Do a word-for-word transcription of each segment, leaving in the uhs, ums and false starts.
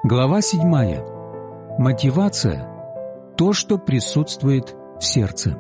Глава седьмая. Мотивация – то, что присутствует в сердце.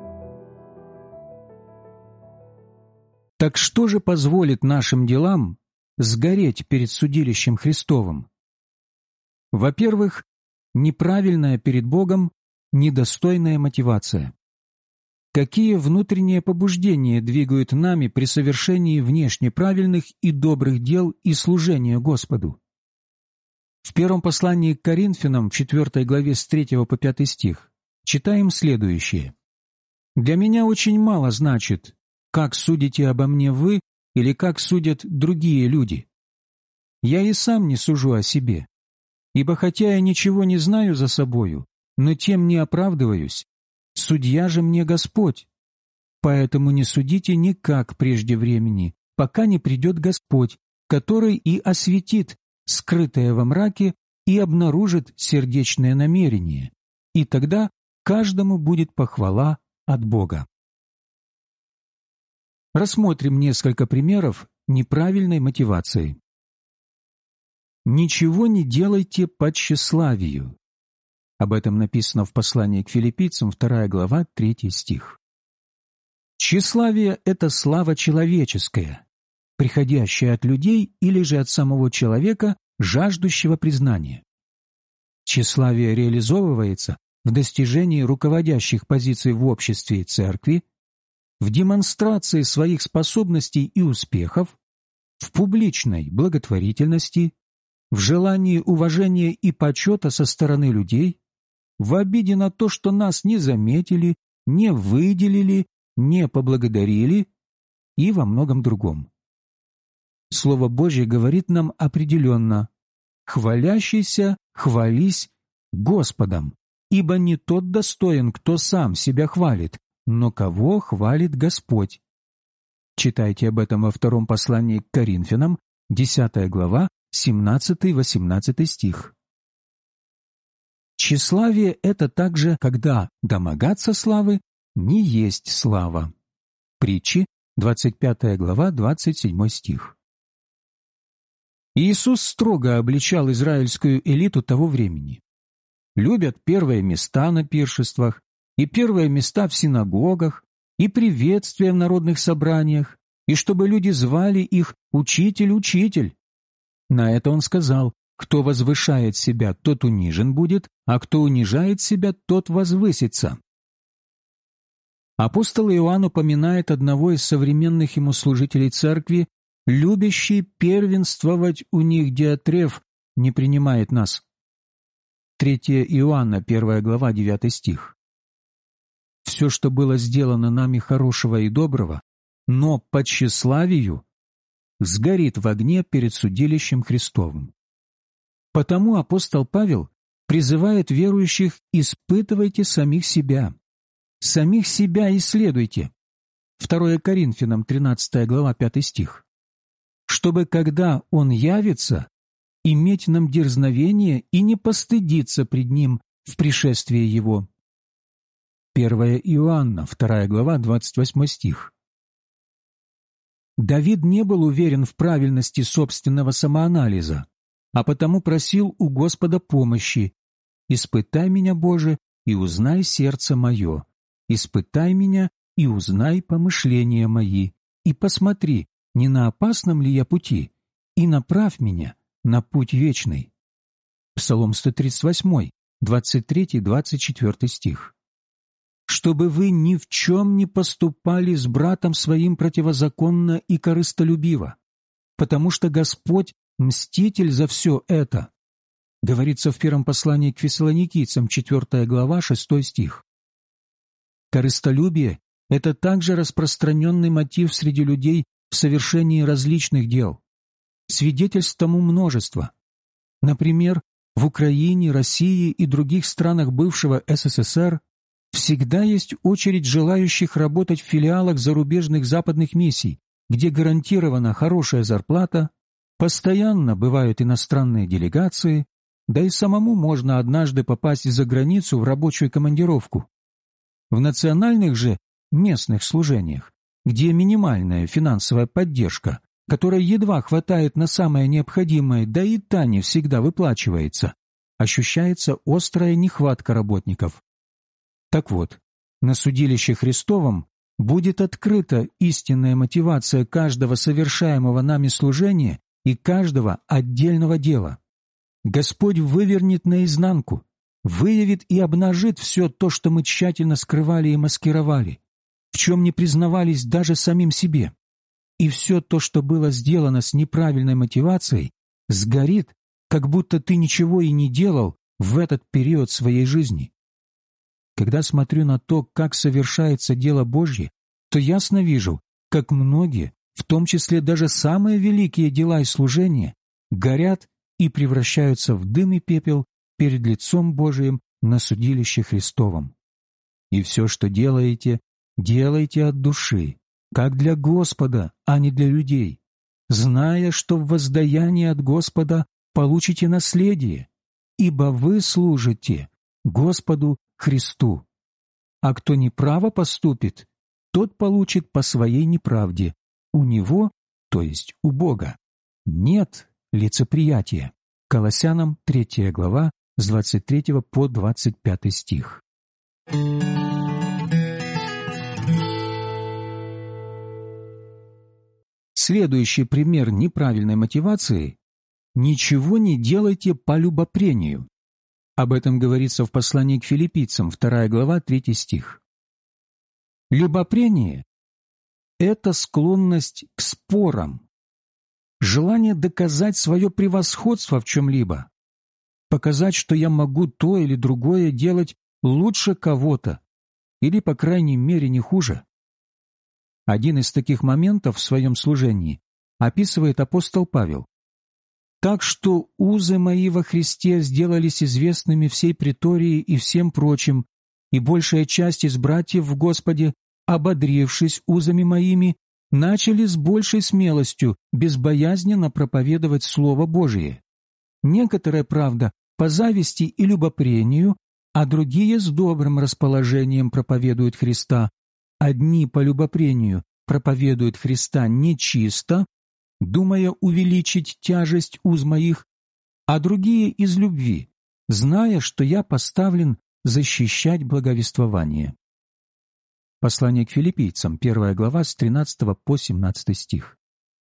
Так что же позволит нашим делам сгореть перед судилищем Христовым? Во-первых, неправильная перед Богом, недостойная мотивация. Какие внутренние побуждения двигают нами при совершении внешне правильных и добрых дел и служения Господу? В первом послании к Коринфянам, в четвёртой главе с третьего по пятый стих, читаем следующее. «Для меня очень мало значит, как судите обо мне вы или как судят другие люди. Я и сам не сужу о себе, ибо хотя я ничего не знаю за собою, но тем не оправдываюсь, судья же мне Господь. Поэтому не судите никак прежде времени, пока не придет Господь, который и осветит скрытое во мраке и обнаружит сердечное намерение, и тогда каждому будет похвала от Бога». Рассмотрим несколько примеров неправильной мотивации. «Ничего не делайте по тщеславию». Об этом написано в послании к Филиппийцам, вторая глава, третий стих. Тщеславие — это слава человеческая, приходящая от людей или же от самого человека, жаждущего признания. Тщеславие реализовывается в достижении руководящих позиций в обществе и церкви, в демонстрации своих способностей и успехов, в публичной благотворительности, в желании уважения и почета со стороны людей, в обиде на то, что нас не заметили, не выделили, не поблагодарили и во многом другом. Слово Божье говорит нам определенно: «Хвалящийся, хвались Господом, ибо не тот достоин, кто сам себя хвалит, но кого хвалит Господь». Читайте об этом во втором послании к Коринфянам, десятая глава, семнадцатый-восемнадцатый стих. Тщеславие — это также, когда домогаться славы не есть слава. Притчи, двадцать пятая глава, двадцать седьмой стих. Иисус строго обличал израильскую элиту того времени. Любят первые места на пиршествах, и первые места в синагогах, и приветствия в народных собраниях, и чтобы люди звали их «Учитель, Учитель». На это Он сказал: «Кто возвышает себя, тот унижен будет, а кто унижает себя, тот возвысится». Апостол Иоанн упоминает одного из современных ему служителей церкви: «Любящий первенствовать у них Диотреф не принимает нас». третье Иоанна, первая глава, девятый стих. Все, что было сделано нами хорошего и доброго, но по тщеславию, сгорит в огне перед судилищем Христовым. Потому апостол Павел призывает верующих: «Испытывайте самих себя, самих себя исследуйте». второе Коринфянам, тринадцатая глава, пятый стих. «Чтобы, когда Он явится, иметь нам дерзновение и не постыдиться пред Ним в пришествии Его». первое Иоанна, вторая глава, двадцать восьмой стих. Давид не был уверен в правильности собственного самоанализа, а потому просил у Господа помощи: «Испытай меня, Боже, и узнай сердце мое, испытай меня и узнай помышления мои, и посмотри, не на опасном ли я пути, и направь меня на путь вечный». Псалом сто тридцать восемь, двадцать три двадцать четыре стих. «Чтобы вы ни в чем не поступали с братом своим противозаконно и корыстолюбиво, потому что Господь мститель за все это», говорится в первом послании к Фессалоникийцам, четвёртая глава, шестой стих. Корыстолюбие — это также распространенный мотив среди людей в совершении различных дел. Свидетельств тому множество. Например, в Украине, России и других странах бывшего СССР всегда есть очередь желающих работать в филиалах зарубежных западных миссий, где гарантирована хорошая зарплата, постоянно бывают иностранные делегации, да и самому можно однажды попасть за границу в рабочую командировку. В национальных же местных служениях, где минимальная финансовая поддержка, которой едва хватает на самое необходимое, да и та не всегда выплачивается, ощущается острая нехватка работников. Так вот, на судилище Христовом будет открыта истинная мотивация каждого совершаемого нами служения и каждого отдельного дела. Господь вывернет наизнанку, выявит и обнажит все то, что мы тщательно скрывали и маскировали, в чем не признавались даже самим себе. И все то, что было сделано с неправильной мотивацией, сгорит, как будто ты ничего и не делал в этот период своей жизни. Когда смотрю на то, как совершается дело Божье, то ясно вижу, как многие, в том числе даже самые великие дела и служения, горят и превращаются в дым и пепел перед лицом Божиим на судилище Христовом. И все, что делаете, делайте от души, как для Господа, а не для людей, зная, что в воздаянии от Господа получите наследие, ибо вы служите Господу Христу. А кто неправо поступит, тот получит по своей неправде. У него, то есть у Бога, нет лицеприятия. Колоссянам третья глава с двадцать третьего по двадцать пятый стих. Следующий пример неправильной мотивации – ничего не делайте по любопрению. Об этом говорится в послании к Филиппийцам, вторая глава, третий стих. Любопрение – это склонность к спорам, желание доказать свое превосходство в чем-либо, показать, что я могу то или другое делать лучше кого-то, или, по крайней мере, не хуже. Один из таких моментов в своем служении описывает апостол Павел. «Так что узы мои во Христе сделались известными всей претории и всем прочим, и большая часть из братьев в Господе, ободрившись узами моими, начали с большей смелостью, безбоязненно проповедовать Слово Божие. Некоторые, правда, по зависти и любопрению, а другие с добрым расположением проповедуют Христа. Одни по любопрению проповедуют Христа нечисто, думая увеличить тяжесть уз моих, а другие из любви, зная, что я поставлен защищать благовествование». Послание к Филиппийцам, первая глава, с тринадцатого по семнадцатый стих.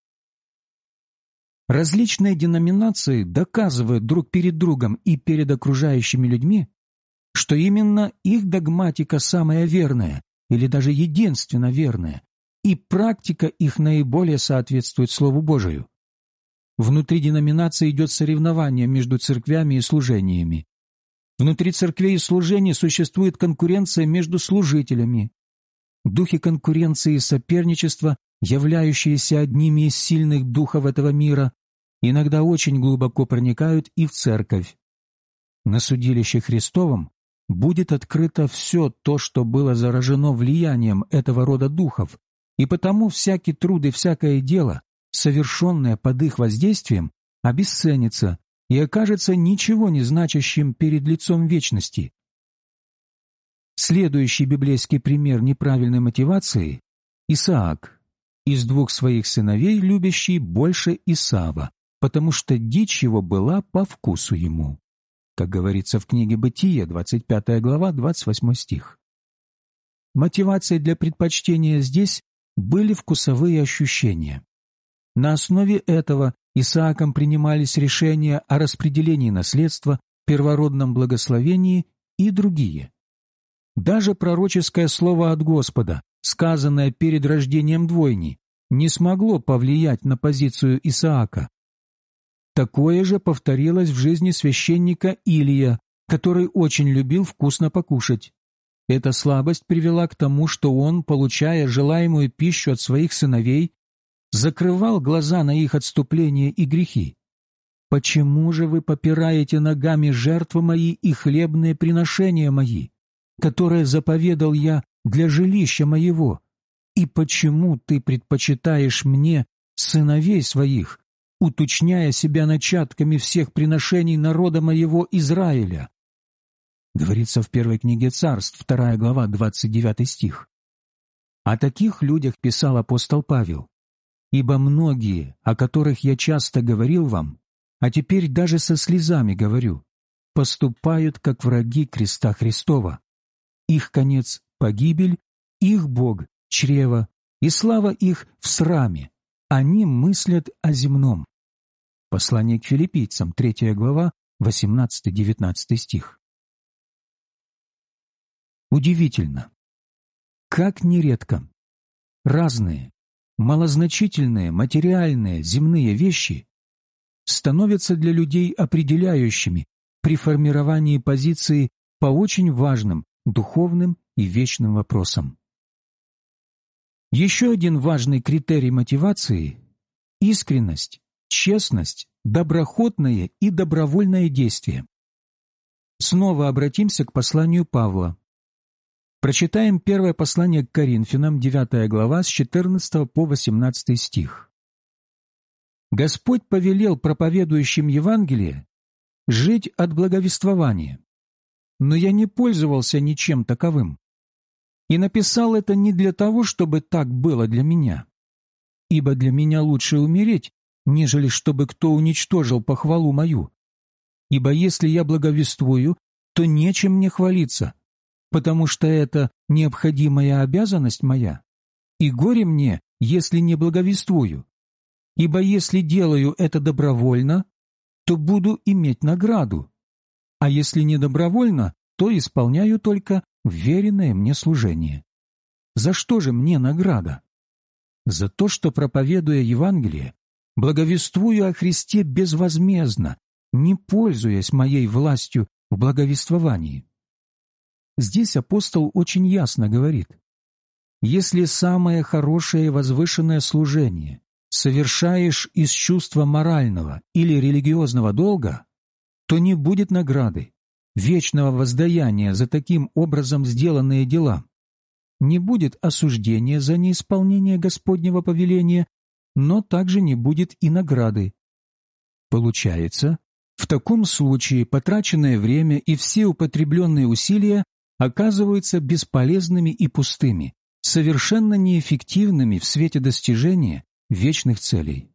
Различные деноминации доказывают друг перед другом и перед окружающими людьми, что именно их догматика самая верная или даже единственно верная, и практика их наиболее соответствует Слову Божию. Внутри деноминации идет соревнование между церквями и служениями. Внутри церквей и служений существует конкуренция между служителями. Духи конкуренции и соперничества, являющиеся одними из сильных духов этого мира, иногда очень глубоко проникают и в церковь. На судилище Христовом будет открыто все то, что было заражено влиянием этого рода духов, и потому всякий труд и всякое дело, совершенное под их воздействием, обесценится и окажется ничего не значащим перед лицом вечности. Следующий библейский пример неправильной мотивации – Исаак, из двух своих сыновей любящий больше Исава, потому что дичь его была по вкусу ему. Как говорится в книге «Бытие», двадцать пятая глава, двадцать восьмой стих. Мотивацией для предпочтения здесь были вкусовые ощущения. На основе этого Исааком принимались решения о распределении наследства, первородном благословении и другие. Даже пророческое слово от Господа, сказанное перед рождением двойни, не смогло повлиять на позицию Исаака. Такое же повторилось в жизни священника Илия, который очень любил вкусно покушать. Эта слабость привела к тому, что он, получая желаемую пищу от своих сыновей, закрывал глаза на их отступления и грехи. «Почему же вы попираете ногами жертвы мои и хлебные приношения мои, которые заповедал я для жилища моего? И почему ты предпочитаешь мне сыновей своих, уточняя себя начатками всех приношений народа моего Израиля?» Говорится в первой книге Царств, вторая глава, двадцать девятый стих. О таких людях писал апостол Павел. Ибо многие, о которых я часто говорил вам, а теперь даже со слезами говорю, поступают как враги креста Христова. Их конец — погибель, их Бог — чрево, и слава их в сраме. Они мыслят о земном». Послание к филиппийцам, третья глава, восемнадцатый-девятнадцатый стих. Удивительно, как нередко разные, малозначительные, материальные, земные вещи становятся для людей определяющими при формировании позиции по очень важным духовным и вечным вопросам. Еще один важный критерий мотивации — искренность, честность, доброхотное и добровольное действие. Снова обратимся к посланию Павла. Прочитаем первое послание к Коринфянам, девятая глава, с четырнадцатого по восемнадцатый стих. «Господь повелел проповедующим Евангелие жить от благовествования, но я не пользовался ничем таковым. И написал это не для того, чтобы так было для меня. Ибо для меня лучше умереть, нежели чтобы кто уничтожил похвалу мою. Ибо если я благовествую, то нечем мне хвалиться, потому что это необходимая обязанность моя, и горе мне, если не благовествую. Ибо если делаю это добровольно, то буду иметь награду, а если не добровольно, то исполняю только вверенное мне служение. За что же мне награда? За то, что, проповедуя Евангелие, благовествую о Христе безвозмездно, не пользуясь моей властью в благовествовании». Здесь апостол очень ясно говорит: если самое хорошее и возвышенное служение совершаешь из чувства морального или религиозного долга, то не будет награды, вечного воздаяния за таким образом сделанные дела. Не будет осуждения за неисполнение Господнего повеления, но также не будет и награды. Получается, в таком случае потраченное время и все употребленные усилия оказываются бесполезными и пустыми, совершенно неэффективными в свете достижения вечных целей.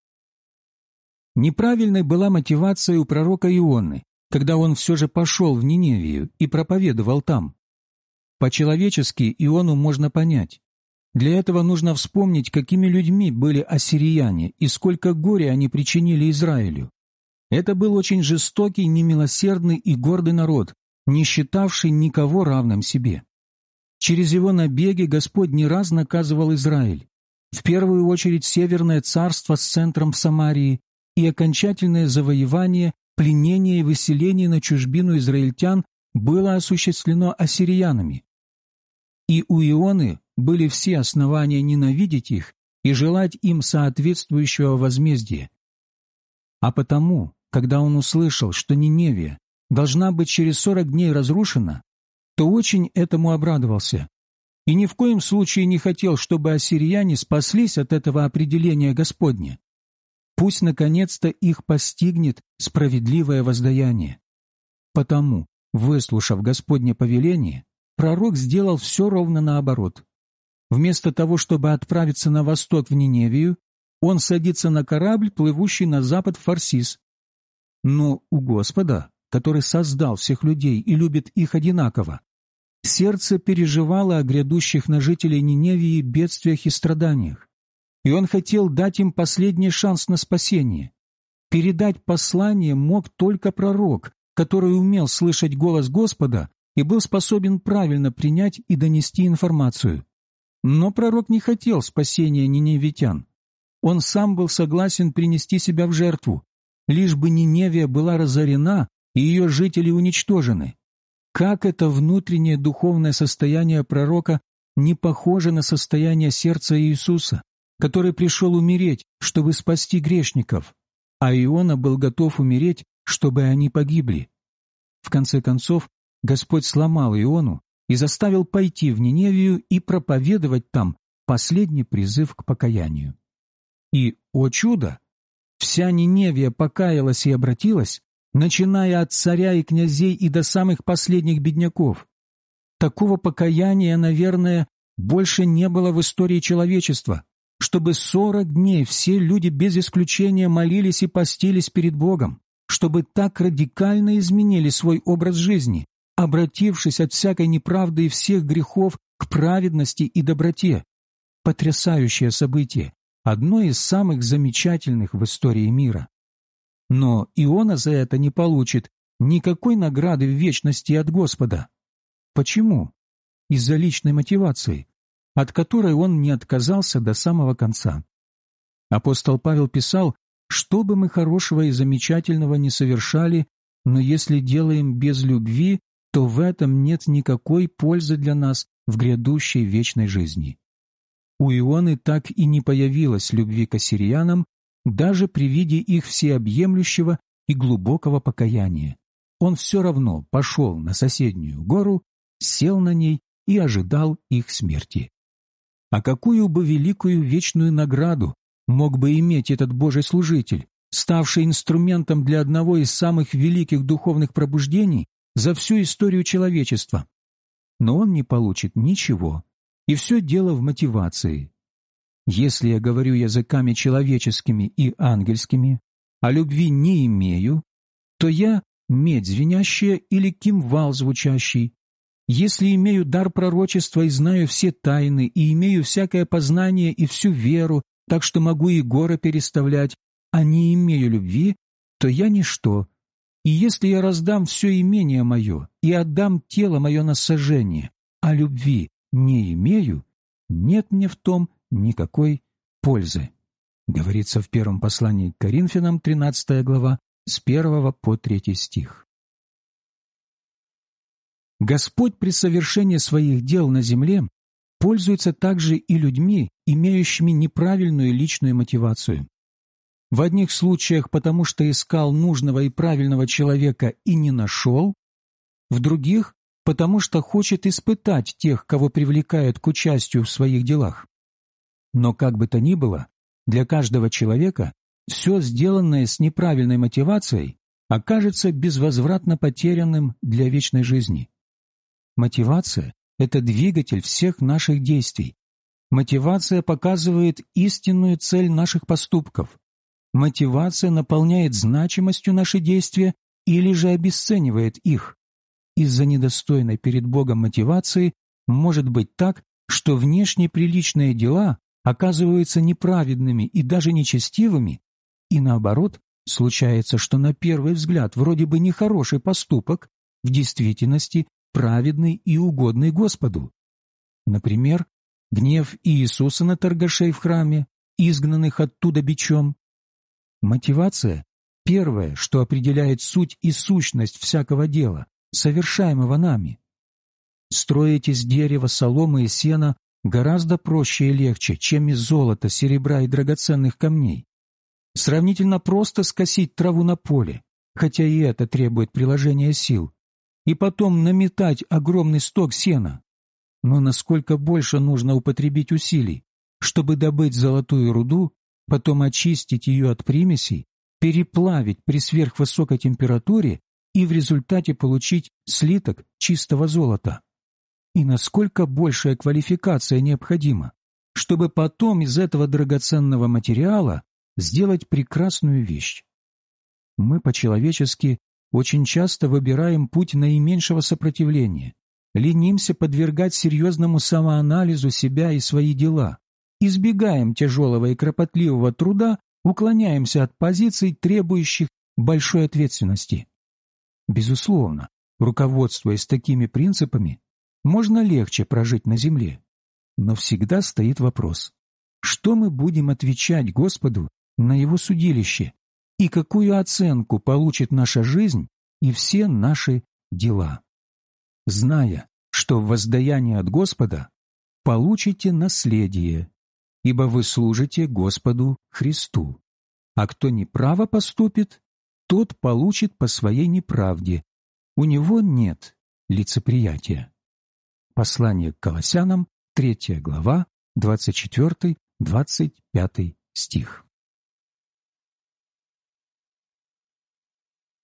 Неправильной была мотивация у пророка Ионы, когда он все же пошел в Ниневию и проповедовал там. По-человечески Иону можно понять. Для этого нужно вспомнить, какими людьми были ассирияне и сколько горя они причинили Израилю. Это был очень жестокий, немилосердный и гордый народ, не считавший никого равным себе. Через его набеги Господь не раз наказывал Израиль. В первую очередь Северное царство с центром в Самарии и окончательное завоевание, пленение и выселение на чужбину израильтян было осуществлено ассириянами. И у Ионы были все основания ненавидеть их и желать им соответствующего возмездия. А потому, когда он услышал, что Ниневия должна быть через сорок дней разрушена, то очень этому обрадовался и ни в коем случае не хотел, чтобы ассирияне спаслись от этого определения Господня. Пусть, наконец-то, их постигнет справедливое воздаяние. Потому, выслушав Господне повеление, пророк сделал все ровно наоборот. Вместо того, чтобы отправиться на восток в Ниневию, он садится на корабль, плывущий на запад в Фарсис. Но у Господа, который создал всех людей и любит их одинаково, сердце переживало о грядущих на жителей Ниневии бедствиях и страданиях, и он хотел дать им последний шанс на спасение. Передать послание мог только пророк, который умел слышать голос Господа и был способен правильно принять и донести информацию. Но пророк не хотел спасения ниневитян. Он сам был согласен принести себя в жертву, лишь бы Ниневия была разорена и ее жители уничтожены. Как это внутреннее духовное состояние пророка не похоже на состояние сердца Иисуса, который пришел умереть, чтобы спасти грешников, а Иона был готов умереть, чтобы они погибли. В конце концов, Господь сломал Иону и заставил пойти в Ниневию и проповедовать там последний призыв к покаянию. И, о чудо, вся Ниневия покаялась и обратилась, начиная от царя и князей и до самых последних бедняков. Такого покаяния, наверное, больше не было в истории человечества, чтобы сорок дней все люди без исключения молились и постились перед Богом, чтобы так радикально изменили свой образ жизни, обратившись от всякой неправды и всех грехов к праведности и доброте. Потрясающее событие, одно из самых замечательных в истории мира. Но Иона за это не получит никакой награды в вечности от Господа. Почему? Из-за личной мотивации, от которой он не отказался до самого конца. Апостол Павел писал, что бы мы хорошего и замечательного не совершали, но если делаем без любви, то в этом нет никакой пользы для нас в грядущей вечной жизни. У Ионы так и не появилось любви к ассириянам, даже при виде их всеобъемлющего и глубокого покаяния. Он все равно пошел на соседнюю гору, сел на ней и ожидал их смерти. А какую бы великую вечную награду мог бы иметь этот Божий служитель, ставший инструментом для одного из самых великих духовных пробуждений за всю историю человечества? Но он не получит ничего, и все дело в мотивации. Если я говорю языками человеческими и ангельскими, а любви не имею, то я медь звенящая или кимвал звучащий. Если имею дар пророчества и знаю все тайны, и имею всякое познание и всю веру, так что могу и горы переставлять, а не имею любви, то я ничто. И если я раздам все имение мое и отдам тело мое на сожжение, а любви не имею, нет мне в том никакой пользы. Говорится в первом послании к Коринфянам, тринадцатая глава, с первого по третий стих. Господь при совершении своих дел на земле пользуется также и людьми, имеющими неправильную личную мотивацию. В одних случаях потому, что искал нужного и правильного человека и не нашел, в других – потому что хочет испытать тех, кого привлекает к участию в своих делах. Но как бы то ни было, для каждого человека все сделанное с неправильной мотивацией окажется безвозвратно потерянным для вечной жизни. Мотивация – это двигатель всех наших действий. Мотивация показывает истинную цель наших поступков. Мотивация наполняет значимостью наши действия или же обесценивает их. Из-за недостойной перед Богом мотивации может быть так, что внешне приличные дела оказываются неправедными и даже нечестивыми, и наоборот, случается, что на первый взгляд вроде бы нехороший поступок в действительности праведный и угодный Господу. Например, гнев Иисуса на торгашей в храме, изгнанных оттуда бичом. Мотивация – первое, что определяет суть и сущность всякого дела, совершаемого нами. Строить из дерева, соломы и сена гораздо проще и легче, чем из золота, серебра и драгоценных камней. Сравнительно просто скосить траву на поле, хотя и это требует приложения сил, и потом наметать огромный сток сена. Но насколько больше нужно употребить усилий, чтобы добыть золотую руду, потом очистить ее от примесей, переплавить при сверхвысокой температуре и в результате получить слиток чистого золота. И насколько большая квалификация необходима, чтобы потом из этого драгоценного материала сделать прекрасную вещь. Мы по-человечески очень часто выбираем путь наименьшего сопротивления, ленимся подвергать серьезному самоанализу себя и свои дела, избегаем тяжелого и кропотливого труда, уклоняемся от позиций, требующих большой ответственности. Безусловно, руководствуясь такими принципами, можно легче прожить на земле. Но всегда стоит вопрос, что мы будем отвечать Господу на Его судилище и какую оценку получит наша жизнь и все наши дела. Зная, что в воздаянии от Господа получите наследие, ибо вы служите Господу Христу. А кто неправо поступит, тот получит по своей неправде. У него нет лицеприятия. Послание к Колоссянам, третья глава, двадцать четвёртый — двадцать пятый стих.